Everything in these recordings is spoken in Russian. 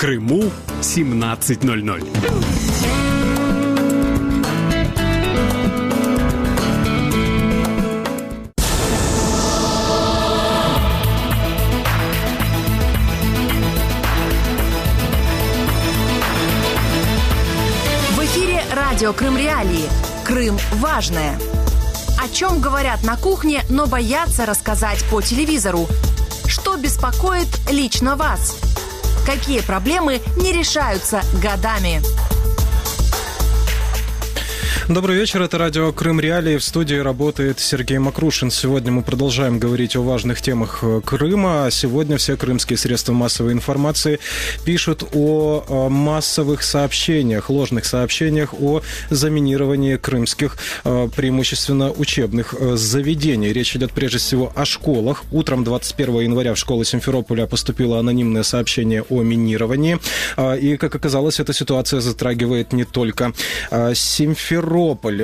Крыму 17:00. В эфире радио Крым Реалии. Крым важное. О чем говорят на кухне, но боятся рассказать по телевизору? Что беспокоит лично вас? Какие проблемы не решаются годами? Добрый вечер, это радио Крым Реалии. В студии работает Сергей Макрушин. Сегодня мы продолжаем говорить о важных темах Крыма. Сегодня все крымские средства массовой информации пишут о массовых сообщениях, ложных сообщениях о заминировании крымских, преимущественно учебных заведений. Речь идет прежде всего о школах. Утром 21 января в школу Симферополя поступило анонимное сообщение о минировании. И, как оказалось, эта ситуация затрагивает не только Симферополь.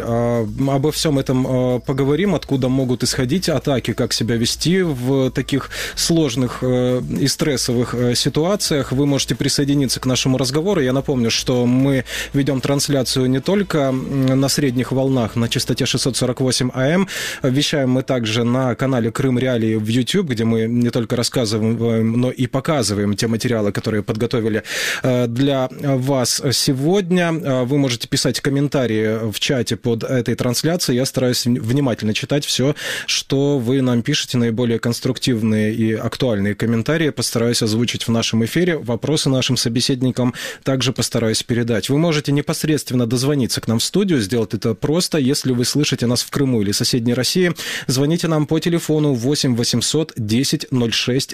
Обо всем этом поговорим, откуда могут исходить атаки, как себя вести в таких сложных и стрессовых ситуациях. Вы можете присоединиться к нашему разговору. Я напомню, что мы ведем трансляцию не только на средних волнах на частоте 648 АМ. Вещаем мы также на канале Крым Реалии в YouTube, где мы не только рассказываем, но и показываем те материалы, которые подготовили для вас сегодня. Вы можете писать комментарии в чате под этой трансляцией. Я стараюсь внимательно читать все, что вы нам пишете, наиболее конструктивные и актуальные комментарии. Постараюсь озвучить в нашем эфире. Вопросы нашим собеседникам также постараюсь передать. Вы можете непосредственно дозвониться к нам в студию. Сделать это просто. Если вы слышите нас в Крыму или соседней России, звоните нам по телефону 8 800 10 06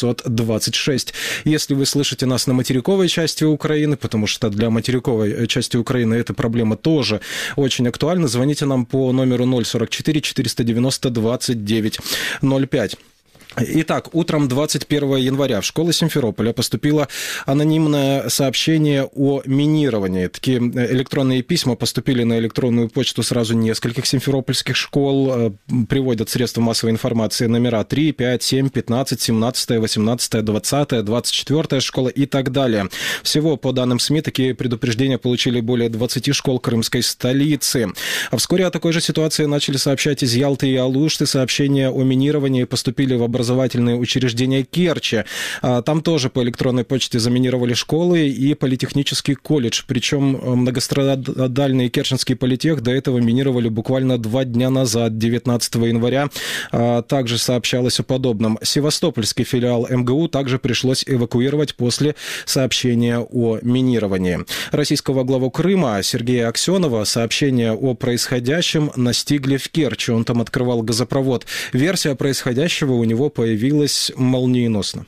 926. Если вы слышите нас на материковой части Украины, потому что для материковой части Украины эта проблема тоже очень актуально. Звоните нам по номеру 044 490 29 05. Итак, утром 21 января в школу Симферополя поступило анонимное сообщение о минировании. Такие электронные письма поступили на электронную почту сразу нескольких симферопольских школ. Приводят средства массовой информации номера 3, 5, 7, 15, 17, 18, 20, 24 школа и так далее. Всего, по данным СМИ, такие предупреждения получили более 20 школ крымской столицы. А вскоре о такой же ситуации начали сообщать из Ялты и Алушты. Сообщения о минировании поступили в образовательные учреждения Керчи. Там тоже по электронной почте заминировали школы и политехнический колледж. Причем многострадальный Керченский политех до этого минировали буквально 2 дня назад, 19 января. Также сообщалось о подобном. Севастопольский филиал МГУ также пришлось эвакуировать после сообщения о минировании. Российского главу Крыма Сергея Аксенова сообщения о происходящем настигли в Керчи. Он там открывал газопровод. Версия происходящего у него появилась молниеносно.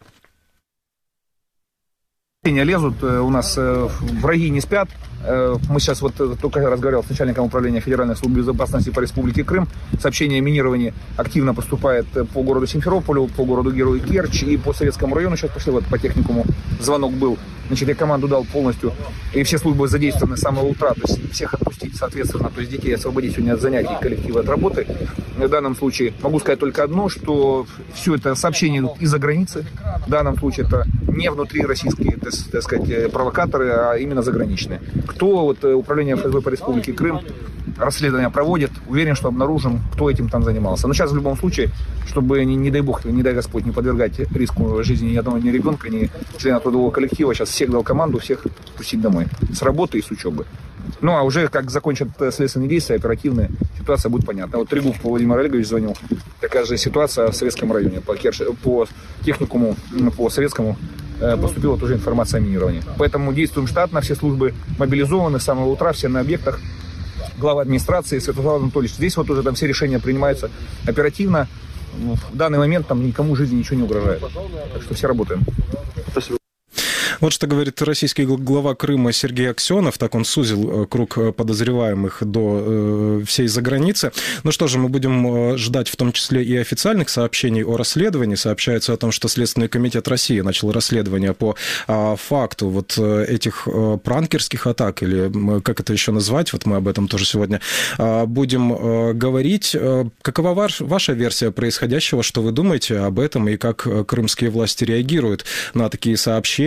Лезут, у нас враги не спят. Мы сейчас вот только разговаривал с начальником управления Федеральной службы безопасности по Республике Крым. Сообщение о минировании активно поступает по городу Симферополю, по городу Герою Керчь и по Советскому району. Сейчас пошли, вот по техникуму звонок был. Значит, я команду дал полностью, и все службы задействованы с самого утра, то есть всех отпустить, соответственно, то есть детей освободить сегодня от занятий, коллектива от работы. В данном случае могу сказать только одно, что все это сообщение идут из-за границы. В данном случае это не внутри российские, так сказать, провокаторы, а именно заграничные. Кто, вот управление ФСБ по Республике Крым расследование проводит, уверен, что обнаружим, кто этим там занимался. Но сейчас в любом случае, чтобы, не дай бог, не дай Господь, не подвергать риску жизни ни одного ни ребенка, ни члена трудового коллектива, сейчас всех дал команду, всех пустить домой. С работы и с учебы. Ну, а уже как закончат следственные действия, оперативная ситуация будет понятна. Вот Трегуб Владимир Олегович звонил. Такая же ситуация в Советском районе. По техникуму, по Советскому поступила тоже информация о минировании. Поэтому действуем штатно, все службы мобилизованы с самого утра, все на объектах. Глава администрации Святослав Анатольевич. Здесь вот уже там все решения принимаются оперативно. В данный момент там никому жизни ничего не угрожает. Так что все работаем. Спасибо. Вот что говорит российский глава Крыма Сергей Аксенов. Так он сузил круг подозреваемых до всей заграницы. Ну что же, мы будем ждать в том числе и официальных сообщений о расследовании. Сообщается о том, что Следственный комитет России начал расследование по факту вот этих пранкерских атак, или как это еще назвать, вот мы об этом тоже сегодня будем говорить. Какова ваша версия происходящего, что вы думаете об этом и как крымские власти реагируют на такие сообщения?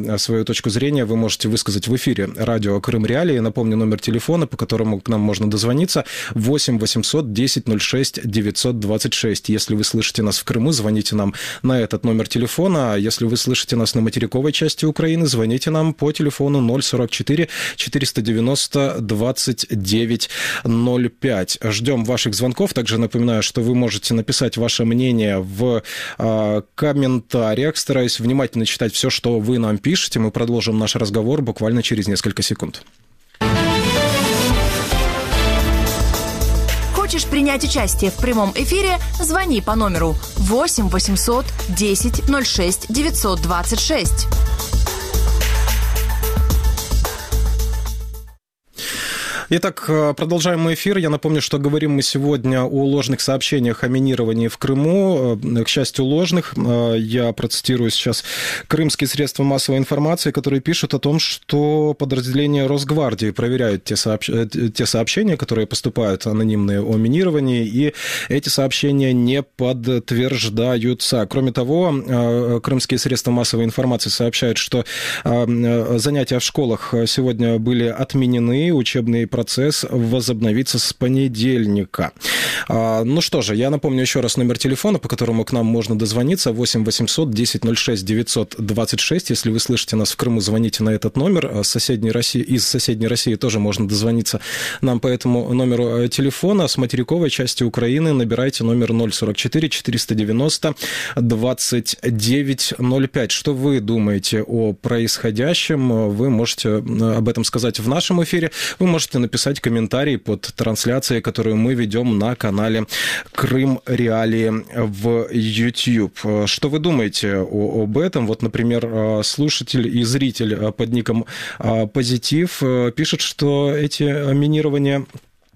свою точку зрения вы можете высказать в эфире радио Крым Реалии. Напомню, номер телефона, по которому к нам можно дозвониться, 8 800 10 06 926. Если вы слышите нас в Крыму, звоните нам на этот номер телефона. Если вы слышите нас на материковой части Украины, звоните нам по телефону 044 490 29 05. Ждем ваших звонков. Также напоминаю, что вы можете написать ваше мнение в комментариях. Стараюсь внимательно читать все, что вы нам пишете. Мы продолжим наш разговор буквально через несколько секунд. Хочешь принять участие в прямом эфире? Звони по номеру 8 800 10 06 926. Итак, продолжаем мы эфир. Я напомню, что говорим мы сегодня о ложных сообщениях о минировании в Крыму. К счастью, ложных. Я процитирую сейчас крымские средства массовой информации, которые пишут о том, что подразделения Росгвардии проверяют те сообщения, которые поступают анонимные о минировании, и эти сообщения не подтверждаются. Кроме того, крымские средства массовой информации сообщают, что занятия в школах сегодня были отменены, учебные процесс возобновится с понедельника. Ну что же, я напомню еще раз номер телефона, по которому к нам можно дозвониться, 8 800 10 06 926. Если вы слышите нас в Крыму, звоните на этот номер. Из соседней России тоже можно дозвониться нам по этому номеру телефона. С материковой части Украины набирайте номер 044 490 29 05. Что вы думаете о происходящем? Вы можете об этом сказать в нашем эфире. Вы можете написать комментарий под трансляцией, которую мы ведем на канале Крым Реалии в YouTube. Что вы думаете об этом? Вот, например, слушатель и зритель под ником Позитив пишет, что эти минирования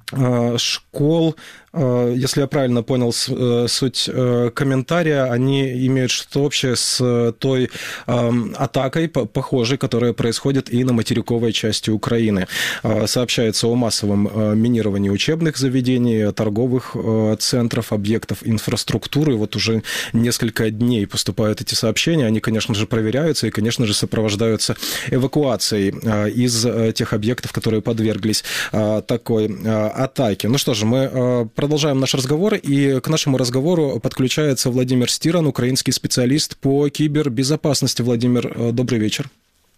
школ, если я правильно понял суть комментария, они имеют что-то общее с той атакой, похожей, которая происходит и на материковой части Украины. Сообщается о массовом минировании учебных заведений, торговых центров, объектов инфраструктуры. Вот уже несколько дней поступают эти сообщения. Они, конечно же, проверяются и, конечно же, сопровождаются эвакуацией из тех объектов, которые подверглись такой атаке. Ну что же, мы продолжаем наш разговор, и к нашему разговору подключается Владимир Стиран, украинский специалист по кибербезопасности. Владимир, добрый вечер.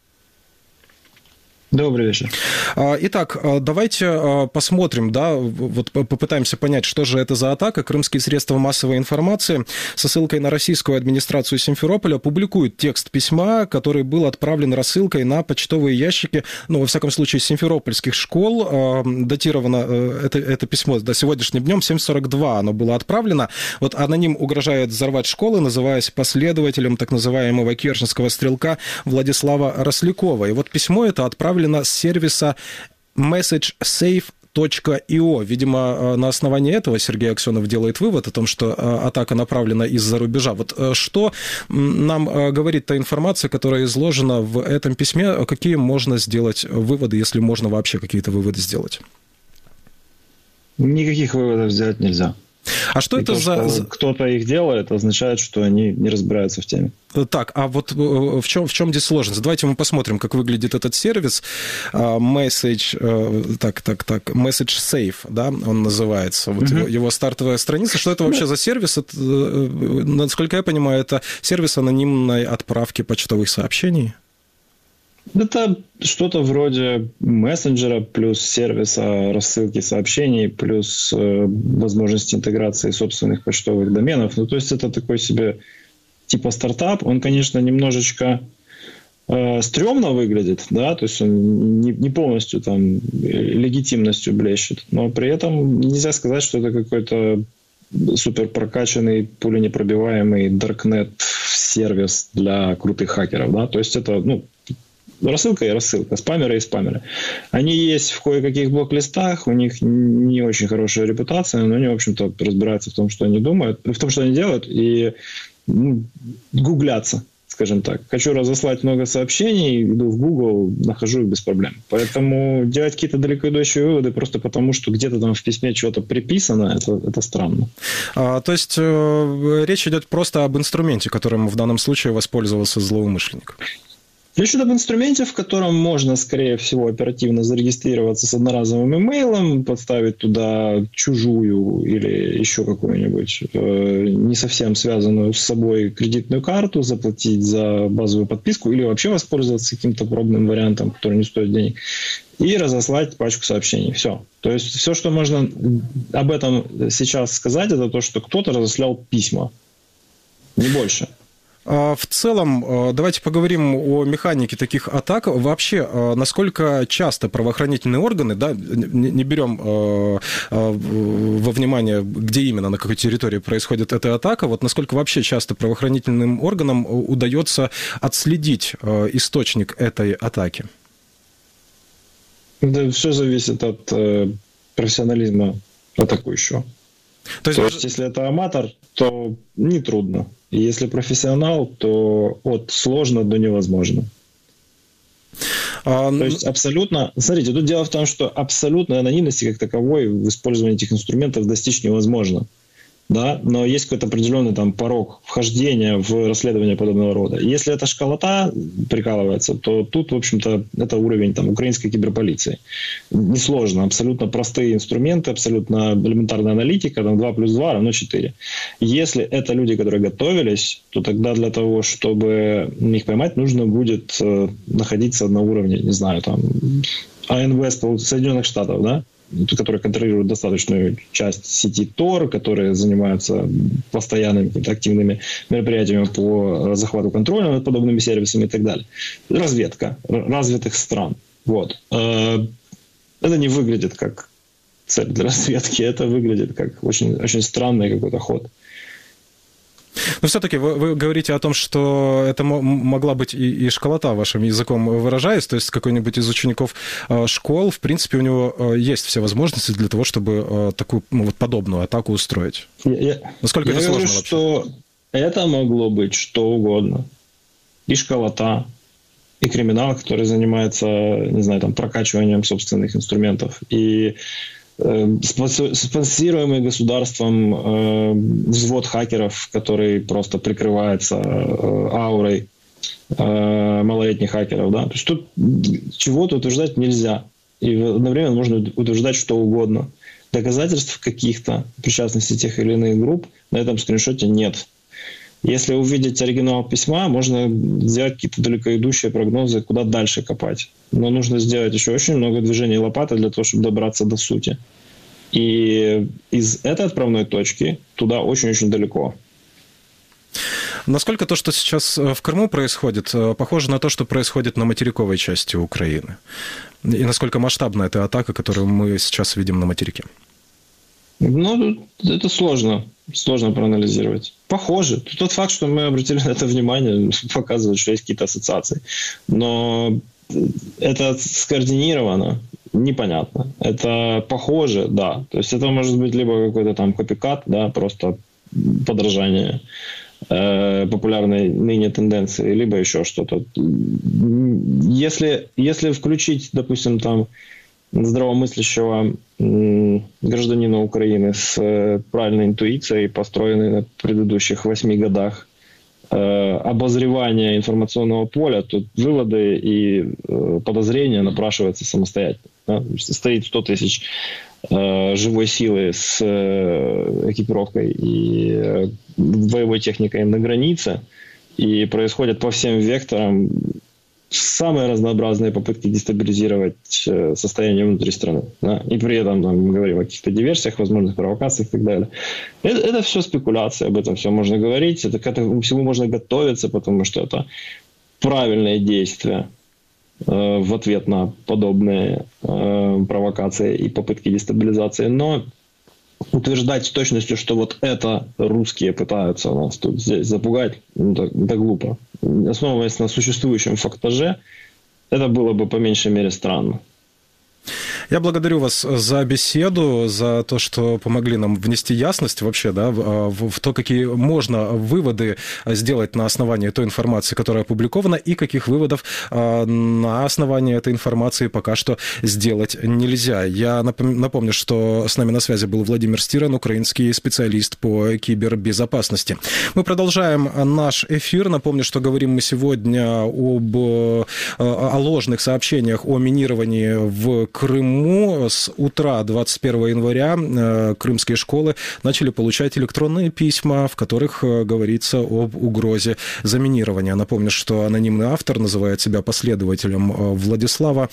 Добрый вечер. Итак, давайте посмотрим, да, вот попытаемся понять, что же это за атака. Крымские средства массовой информации со ссылкой на российскую администрацию Симферополя публикуют текст письма, который был отправлен рассылкой на почтовые ящики, ну, во всяком случае, симферопольских школ. Датировано это письмо до сегодняшним днем, 7:42 оно было отправлено. Вот аноним угрожает взорвать школы, называясь последователем так называемого керченского стрелка Владислава Рослякова. И вот письмо это отправлено с сервиса MessageSafe.io. Видимо, на основании этого Сергей Аксенов делает вывод о том, что атака направлена из-за рубежа. Вот что нам говорит та информация, которая изложена в этом письме? Какие можно сделать выводы, если можно вообще какие-то выводы сделать? Никаких выводов сделать нельзя. А что это за... Кто-то их делает, означает, что они не разбираются в теме. Так, а вот в чем здесь сложность? Давайте мы посмотрим, как выглядит этот сервис. MessageSafe, да, он называется. Вот его стартовая страница. Что это вообще за сервис? Это, насколько я понимаю, это сервис анонимной отправки почтовых сообщений? Это что-то вроде мессенджера плюс сервиса рассылки сообщений плюс возможность интеграции собственных почтовых доменов. Ну, то есть это такой себе типа стартап. Он, конечно, немножечко стрёмно выглядит, да, то есть он не полностью там легитимностью блещет, но при этом нельзя сказать, что это какой-то супер прокачанный, пуленепробиваемый даркнет-сервис для крутых хакеров, да, то есть это, ну, рассылка и рассылка, спамеры и спамеры. Они есть в кое-каких блок-листах, у них не очень хорошая репутация, но они, в общем-то, разбираются в том, что они думают, в том, что они делают, и гуглятся, скажем так. Хочу разослать много сообщений, иду в Google, нахожу их без проблем. Поэтому делать какие-то далеко идущие выводы просто потому, что где-то там в письме что-то приписано, это странно. То есть речь идет просто об инструменте, которым в данном случае воспользовался злоумышленник? Речь идет об инструменте, в котором можно, скорее всего, оперативно зарегистрироваться с одноразовым имейлом, подставить туда чужую или еще какую-нибудь не совсем связанную с собой кредитную карту, заплатить за базовую подписку или вообще воспользоваться каким-то пробным вариантом, который не стоит денег, и разослать пачку сообщений. Все. То есть все, что можно об этом сейчас сказать, это то, что кто-то разослял письма. Не больше. В целом, давайте поговорим о механике таких атак. Вообще, насколько часто правоохранительные органы, да, не берем во внимание, где именно, на какой территории происходит эта атака, вот насколько вообще часто правоохранительным органам удается отследить источник этой атаки? Да, все зависит от профессионализма атакующего. То есть, если это аматор, то нетрудно. Если профессионал, то от сложно до невозможно. То есть абсолютно... Смотрите, тут дело в том, что абсолютной анонимности как таковой в использовании этих инструментов достичь невозможно. Да? Но есть какой-то определенный там порог вхождения в расследование подобного рода. Если эта школота прикалывается, то тут, в общем-то, это уровень там, украинской киберполиции. Несложно, абсолютно простые инструменты, абсолютно элементарная аналитика, там 2 + 2 = 4. Если это люди, которые готовились, то тогда для того, чтобы их поймать, нужно будет находиться на уровне, не знаю, там, АНВ Соединенных Штатов, да? Которые контролируют достаточную часть сети Tor, которые занимаются постоянными активными мероприятиями по захвату контроля над подобными сервисами и так далее. Разведка развитых стран. Вот. Это не выглядит как цель для разведки, это выглядит как очень, очень странный какой-то ход. Но все-таки вы говорите о том, что это могла быть и школота, вашим языком выражаясь, то есть какой-нибудь из учеников школ, в принципе, у него есть все возможности для того, чтобы такую вот подобную атаку устроить. Насколько это сложно вообще? Что это могло быть что угодно. И школота, и криминал, который занимается, не знаю, там, прокачиванием собственных инструментов, и спонсируемый государством взвод хакеров, который просто прикрывается аурой малолетних хакеров. Да? То есть тут чего-то утверждать нельзя. И одновременно можно утверждать что угодно. Доказательств каких-то причастности тех или иных групп на этом скриншоте нет. Если увидеть оригинал письма, можно сделать какие-то далеко идущие прогнозы, куда дальше копать. Но нужно сделать еще очень много движений лопатой для того, чтобы добраться до сути. И из этой отправной точки туда очень-очень далеко. Насколько то, что сейчас в Крыму происходит, похоже на то, что происходит на материковой части Украины? И насколько масштабна эта атака, которую мы сейчас видим на материке? Ну, это сложно проанализировать. Похоже. Тот факт, что мы обратили на это внимание, показывает, что есть какие-то ассоциации. Но это скоординировано, непонятно. Это похоже, да. То есть это может быть либо какой-то там копикат, да, просто подражание популярной ныне тенденции, либо еще что-то. Если включить, допустим, там здравомыслящего гражданина Украины с правильной интуицией, построенной на предыдущих 8 годах обозревания информационного поля, то выводы и подозрения напрашиваются самостоятельно. Да? Стоит 100 тысяч живой силы с экипировкой и боевой техникой на границе, и происходят по всем векторам самые разнообразные попытки дестабилизировать состояние внутри страны. Да? И при этом там, мы говорим о каких-то диверсиях, возможных провокациях и так далее. Это все спекуляции, об этом все можно говорить. К этому всему можно готовиться, потому что это правильные действия в ответ на подобные провокации и попытки дестабилизации. Но утверждать с точностью, что вот это русские пытаются нас тут здесь запугать, это глупо. Основываясь на существующем фактаже, это было бы по меньшей мере странно. Я благодарю вас за беседу, за то, что помогли нам внести ясность вообще, да, в то, какие можно выводы сделать на основании той информации, которая опубликована, и каких выводов на основании этой информации пока что сделать нельзя. Я напомню, что с нами на связи был Владимир Стиран, украинский специалист по кибербезопасности. Мы продолжаем наш эфир. Напомню, что говорим мы сегодня о ложных сообщениях о минировании в Крыму. С утра 21 января крымские школы начали получать электронные письма, в которых говорится об угрозе заминирования. Напомню, что анонимный автор называет себя последователем Владислава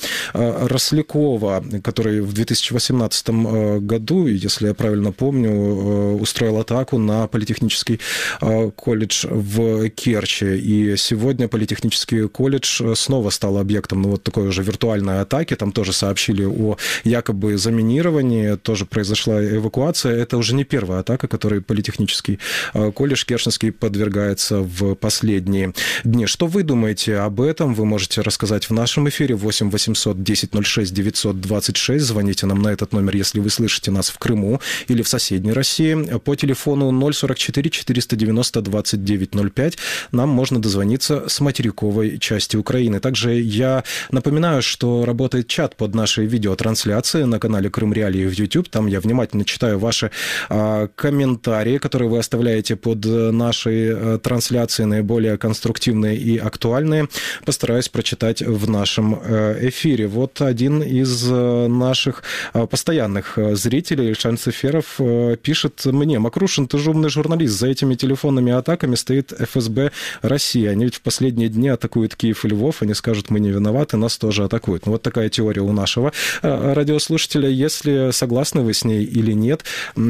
Рослякова, который в 2018 году, если я правильно помню, устроил атаку на политехнический колледж в Керчи. И сегодня политехнический колледж снова стал объектом вот такой уже виртуальной атаки. Там тоже сообщили о якобы заминировании, тоже произошла эвакуация. Это уже не первая атака, которой политехнический колледж керченский подвергается в последние дни. Что вы думаете об этом? Вы можете рассказать в нашем эфире 8 800 1006 926. Звоните нам на этот номер, если вы слышите нас в Крыму или в соседней России. По телефону 044 490 2905 нам можно дозвониться с материковой части Украины. Также я напоминаю, что работает чат под нашей видеотрансляцией на канале Крым Реалии в YouTube. Там я внимательно читаю ваши комментарии, которые вы оставляете под нашей трансляцией, наиболее конструктивные и актуальные. Постараюсь прочитать в нашем эфире. Вот один из наших постоянных зрителей, Ильшан Циферов, пишет мне: Макрушин, ты же умный журналист, за этими телефонными атаками стоит ФСБ России. Они ведь в последние дни атакуют Киев и Львов, они скажут, мы не виноваты, нас тоже атакуют. Ну, вот такая теория у нашего радиослушателя. Если согласны вы с ней или нет,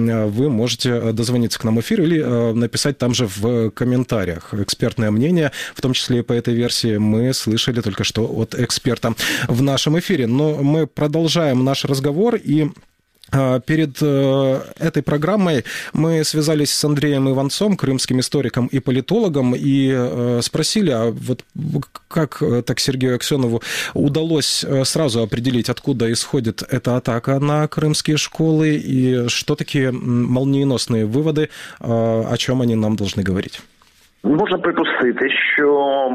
вы можете дозвониться к нам в эфир или написать там же в комментариях. Экспертное мнение, в том числе и по этой версии, мы слышали только что от эксперта в нашем эфире. Но мы продолжаем наш разговор, и перед этой программой мы связались с Андреем Иванцом, крымским историком и политологом, и спросили, а вот как так Сергею Аксенову удалось сразу определить, откуда исходит эта атака на крымские школы, и что такие молниеносные выводы, о чем они нам должны говорить. Можна припустити, що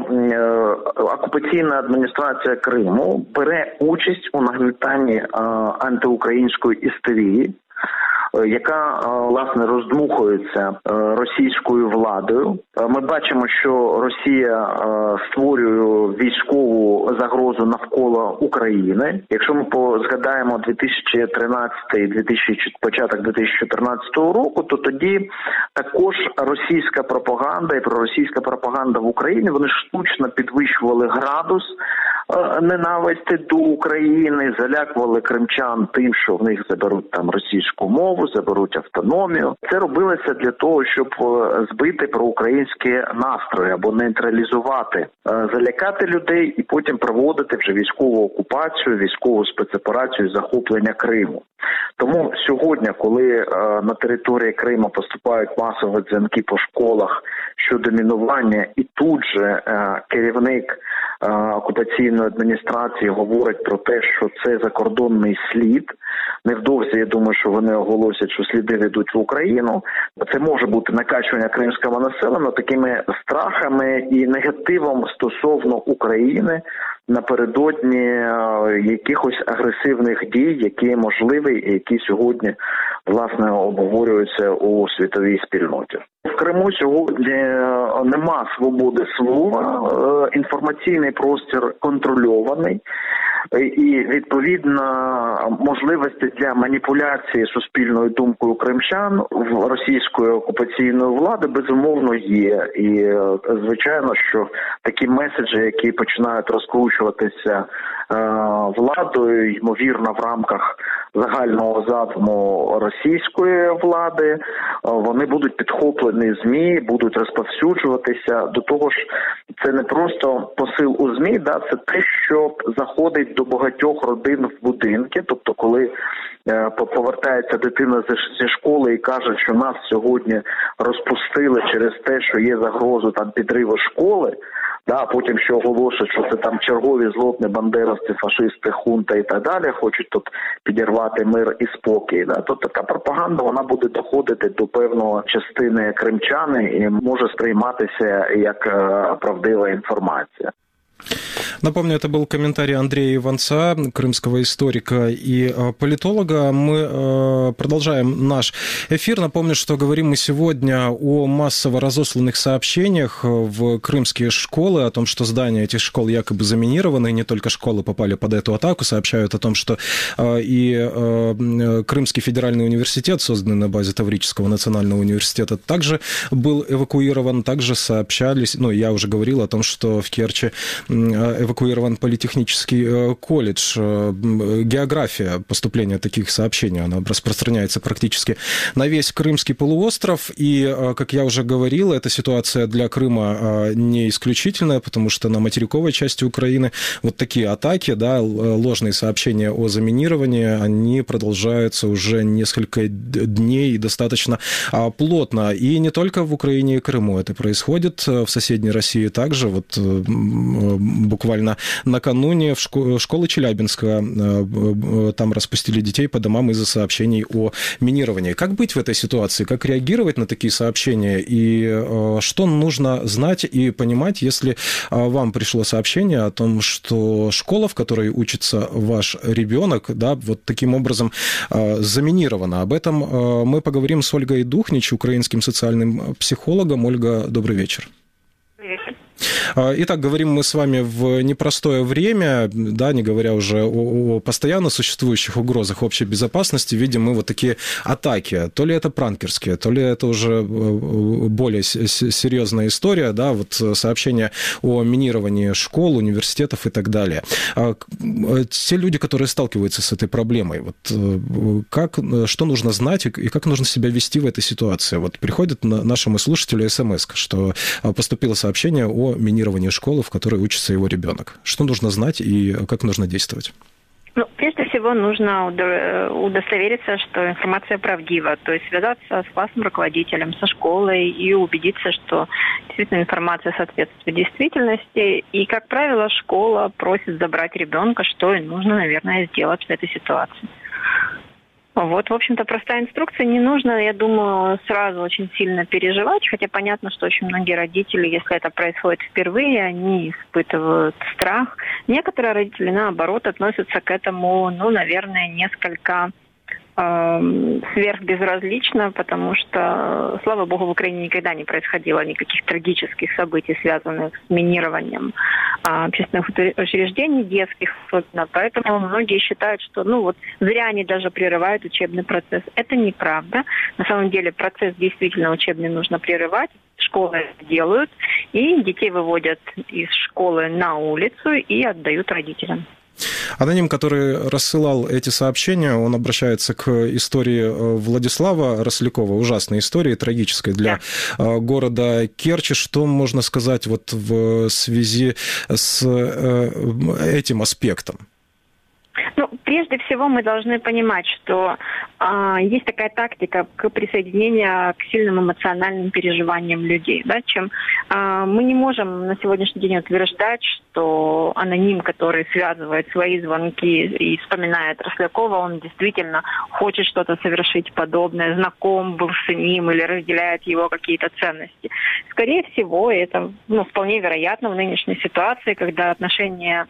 окупаційна адміністрація Криму бере участь у нагнітанні антиукраїнської істерії, яка, власне, роздмухується російською владою. Ми бачимо, що Росія створює військову загрозу навколо України. Якщо ми згадаємо 2013 початок 2014 року, то тоді також російська пропаганда і проросійська пропаганда в Україні, вони штучно підвищували градус ненависті до України, залякували кримчан тим, що в них заберуть там російську мову, заберуть автономію. Це робилося для того, щоб збити проукраїнські настрої або нейтралізувати, залякати людей і потім проводити вже військову окупацію, військову спецоперацію захоплення Криму. Тому сьогодні, коли на території Криму поступають масові дзвінки по школах щодо мінування, і тут же керівник окупаційної адміністрації говорить про те, що це закордонний слід. Невдовзі, я думаю, що вони оголосять, що сліди ведуть в Україну. Це може бути накачування кримського населення такими страхами і негативом стосовно України напередодні якихось агресивних дій, які можливі і які сьогодні, власне, обговорюються у світовій спільноті. В Криму сьогодні нема свободи слова, інформаційний простір контрольований, і, відповідно, можливості для маніпуляції суспільною думкою кримчан в російської окупаційної влади, безумовно, є. І, звичайно, що такі меседжі, які починають розкручуватися владою, ймовірно, в рамках загального задуму російської влади, вони будуть підхоплені ЗМІ, будуть розповсюджуватися. До того ж, це не просто посил у ЗМІ, це те, що заходить до багатьох родин в будинки. Тобто, коли повертається дитина зі школи і каже, що нас сьогодні розпустили через те, що є загроза там підриву школи, а потім ще оголошують, що це там чергові злотні бандеровці, фашисти, хунта і так далі, хочуть тут підірвати мир і спокій. То така пропаганда, вона буде доходити до певної частини кримчани і може сприйматися як правдива інформація. Напомню, это был комментарий Андрея Иванца, крымского историка и политолога. Мы продолжаем наш эфир. Напомню, что говорим мы сегодня о массово разосланных сообщениях в крымские школы, о том, что здания этих школ якобы заминированы, и не только школы попали под эту атаку. Сообщают о том, что и Крымский федеральный университет, созданный на базе Таврического национального университета, также был эвакуирован. Также сообщались, я уже говорил о том, что в Керчи эвакуирован политехнический колледж. География поступления таких сообщений, она распространяется практически на весь Крымский полуостров. И, как я уже говорил, эта ситуация для Крыма не исключительная, потому что на материковой части Украины вот такие атаки, ложные сообщения о заминировании, они продолжаются уже несколько дней и достаточно плотно. И не только в Украине и Крыму это происходит, в соседней России также. Вот буквально накануне в школы Челябинска там распустили детей по домам из-за сообщений о минировании. Как быть в этой ситуации? Как реагировать на такие сообщения? И что нужно знать и понимать, если вам пришло сообщение о том, что школа, в которой учится ваш ребенок, вот таким образом заминирована? Об этом мы поговорим с Ольгой Духнич, украинским социальным психологом. Ольга, добрый вечер. Итак, говорим мы с вами в непростое время, не говоря уже о постоянно существующих угрозах общей безопасности, видим мы вот такие атаки. То ли это пранкерские, то ли это уже более серьезная история, вот сообщения о минировании школ, университетов и так далее. Те люди, которые сталкиваются с этой проблемой, что нужно знать и как нужно себя вести в этой ситуации? Вот приходит нашему слушателю СМС, что поступило сообщение о минировании школы, в которой учится его ребенок. Что нужно знать и как нужно действовать? Прежде всего нужно удостовериться, что информация правдива, то есть связаться с классным руководителем, со школой и убедиться, что действительно информация соответствует действительности. И, как правило, школа просит забрать ребенка, что и нужно, наверное, сделать в этой ситуации. В общем-то, простая инструкция. Не нужно, я думаю, сразу очень сильно переживать, хотя понятно, что очень многие родители, если это происходит впервые, они испытывают страх. Некоторые родители, наоборот, относятся к этому, наверное, несколько сверхбезразлично, потому что, слава богу, в Украине никогда не происходило никаких трагических событий, связанных с минированием общественных учреждений, детских особенно. Поэтому многие считают, что зря они даже прерывают учебный процесс. Это неправда. На самом деле процесс действительно учебный нужно прерывать. Школы это делают, и детей выводят из школы на улицу и отдают родителям. Аноним, который рассылал эти сообщения, он обращается к истории Владислава Рослякова, ужасной истории, трагической для города Керчи. Что можно сказать в связи с этим аспектом? Прежде всего мы должны понимать, что есть такая тактика к присоединению к сильным эмоциональным переживаниям людей. Мы не можем на сегодняшний день утверждать, что аноним, который связывает свои звонки и вспоминает Рослякова, он действительно хочет что-то совершить подобное, знаком был с ним или разделяет его какие-то ценности. Скорее всего, это вполне вероятно в нынешней ситуации, когда отношения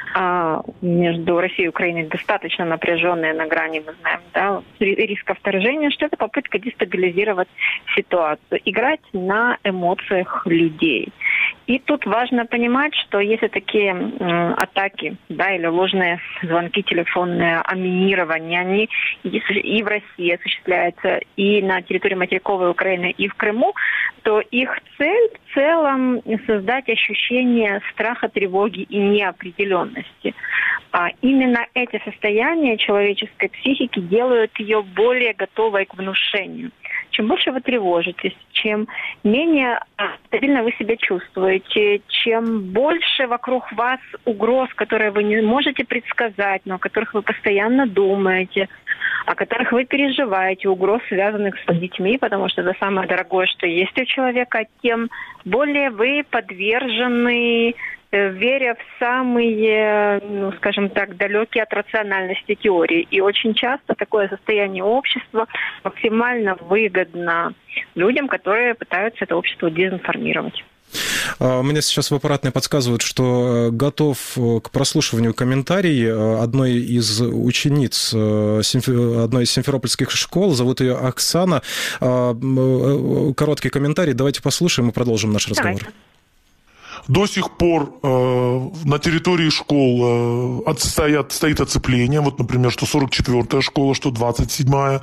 между Россией и Украиной достаточно напряженные на грани, мы знаем, риска вторжения, что это попытка дестабилизировать ситуацию, играть на эмоциях людей. И тут важно понимать, что если такие атаки, или ложные звонки телефонные о минировании, они и в России осуществляются, и на территории материковой Украины, и в Крыму, то их цель в целом создать ощущение страха, тревоги и неопределенности. Именно эти состояния человеческой психики делают ее более готовой к внушению. чем больше вы тревожитесь, чем менее стабильно вы себя чувствуете, чем больше вокруг вас угроз, которые вы не можете предсказать, но о которых вы постоянно думаете, о которых вы переживаете, угроз, связанных с детьми, потому что это самое дорогое, что есть у человека, тем более вы подвержены, веря в самые, скажем так, далекие от рациональности теории. И очень часто такое состояние общества максимально выгодно людям, которые пытаются это общество дезинформировать. Мне сейчас в аппаратной подсказывают, что готов к прослушиванию комментарий одной из учениц одной из симферопольских школ. Зовут ее Оксана. Короткий комментарий. Давайте послушаем и продолжим наш разговор. Давайте. До сих пор на территории школ стоит оцепление. Вот, например, что 44-я школа, что 27-я,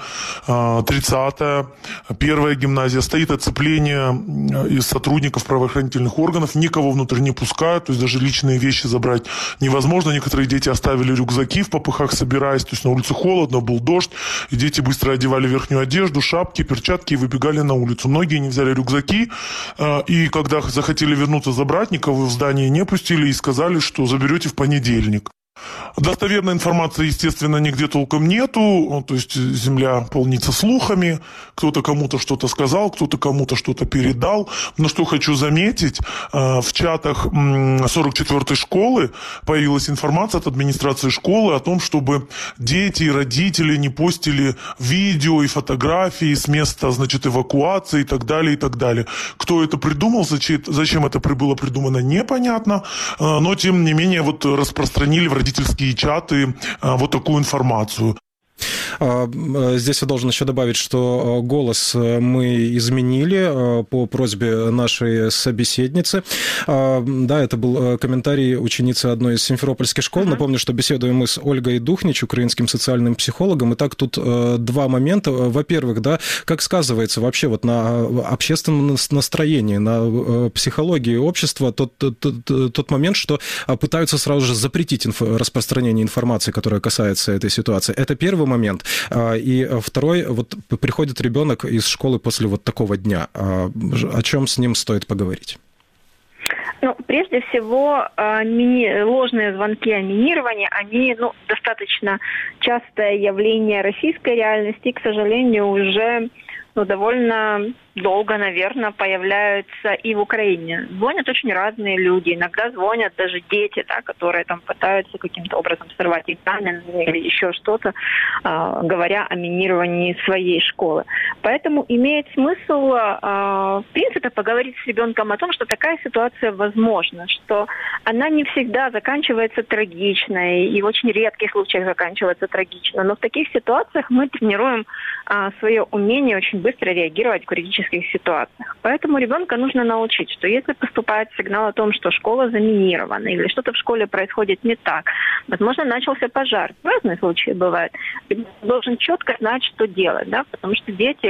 30-я, 1-я гимназия. Стоит оцепление из сотрудников правоохранительных органов. Никого внутрь не пускают. То есть даже личные вещи забрать невозможно. Некоторые дети оставили рюкзаки в попыхах, собираясь. То есть на улице холодно, был дождь. И дети быстро одевали верхнюю одежду, шапки, перчатки и выбегали на улицу. Многие не взяли рюкзаки. И когда захотели вернуться забрать, никого в здание не пустили и сказали, что заберете в понедельник. Достоверной информации, естественно, нигде толком нету, то есть земля полнится слухами, кто-то кому-то что-то сказал, кто-то кому-то что-то передал. Но что хочу заметить, в чатах 44-й школы появилась информация от администрации школы о том, чтобы дети и родители не постили видео и фотографии с места, значит, эвакуации и так далее, и так далее. Кто это придумал, зачем это было придумано, непонятно, но тем не менее вот распространили в родительские чаты вот такую информацию. Здесь я должен еще добавить, что голос мы изменили по просьбе нашей собеседницы. Да, это был комментарий ученицы одной из симферопольских школ. Напомню, что беседуем мы с Ольгой Духнич, украинским социальным психологом. Итак, тут два момента. Во-первых, да, как сказывается вообще вот на общественном настроении, на психологии общества тот момент, что пытаются сразу же запретить распространение информации, которая касается этой ситуации. Это первый момент. И второй, вот приходит ребенок из школы после вот такого дня. О чем с ним стоит поговорить? Ну, прежде всего, ложные звонки о минировании, они достаточно частое явление российской реальности и, к сожалению, уже довольно долго, наверное, появляются и в Украине. Звонят очень разные люди. Иногда звонят даже дети, да, которые там пытаются каким-то образом сорвать экзамен или еще что-то, говоря о минировании своей школы. Поэтому имеет смысл, в принципе, поговорить с ребенком о том, что такая ситуация возможна, что она не всегда заканчивается трагично, и в очень редких случаях заканчивается трагично. Но в таких ситуациях мы тренируем свое умение очень быстро реагировать в критических ситуациях. Поэтому ребенка нужно научить, что если поступает сигнал о том, что школа заминирована или что-то в школе происходит не так, возможно, начался пожар. Разные случаи бывают. Ребенок должен четко знать, что делать, да, потому что дети,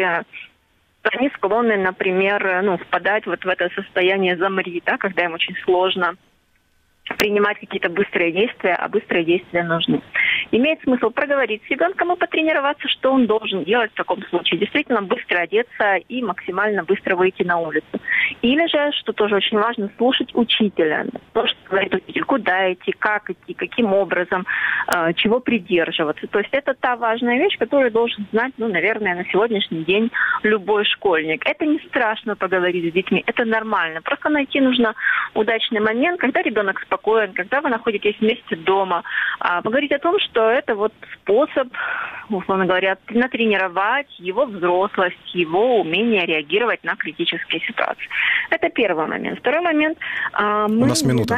они склонны, например, впадать вот в это состояние «замри», да, когда им очень сложно принимать какие-то быстрые действия, а быстрые действия нужны. Имеет смысл проговорить с ребенком и потренироваться, что он должен делать в таком случае. Действительно быстро одеться и максимально быстро выйти на улицу. Или же, что тоже очень важно, слушать учителя. То, что говорит учитель, куда идти, как идти, каким образом, чего придерживаться. То есть это та важная вещь, которую должен знать, наверное, на сегодняшний день любой школьник. Это не страшно поговорить с детьми, это нормально. Просто найти нужно удачный момент, когда ребенок спокоен, когда вы находитесь вместе дома, поговорить о том, что это вот способ, условно говоря, натренировать его взрослость, его умение реагировать на критические ситуации. Это первый момент. Второй момент. Мы у нас минута.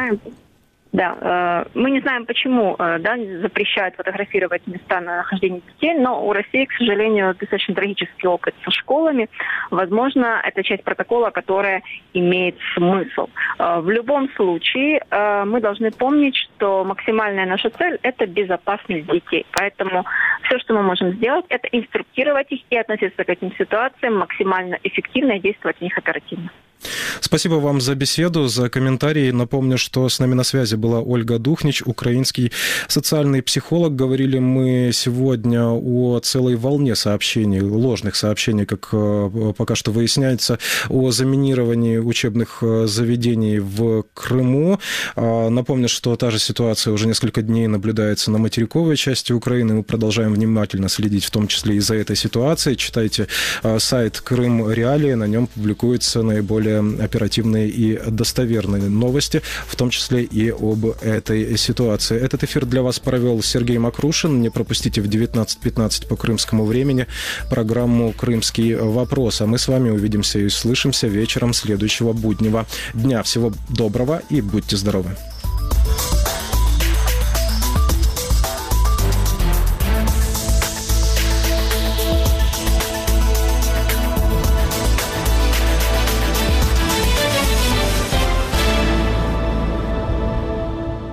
Да, мы не знаем, почему запрещают фотографировать места нахождения детей, но у России, к сожалению, достаточно трагический опыт со школами. Возможно, это часть протокола, которая имеет смысл. В любом случае, мы должны помнить, что максимальная наша цель – это безопасность детей. Поэтому все, что мы можем сделать, это инструктировать их и относиться к этим ситуациям максимально эффективно и действовать в них оперативно. Спасибо вам за беседу, за комментарии. Напомню, что с нами на связи была Ольга Духнич, украинский социальный психолог. Говорили мы сегодня о целой волне сообщений, ложных сообщений, как пока что выясняется, о заминировании учебных заведений в Крыму. Напомню, что та же ситуация уже несколько дней наблюдается на материковой части Украины. Мы продолжаем внимательно следить, в том числе и за этой ситуацией. Читайте сайт Крым Реалии, на нем публикуются наиболее оперативные и достоверные новости, в том числе и об этой ситуации. Этот эфир для вас провел Сергей Макрушин. Не пропустите в 19:15 по крымскому времени программу «Крымский вопрос». А мы с вами увидимся и услышимся вечером следующего буднего дня. Всего доброго и будьте здоровы.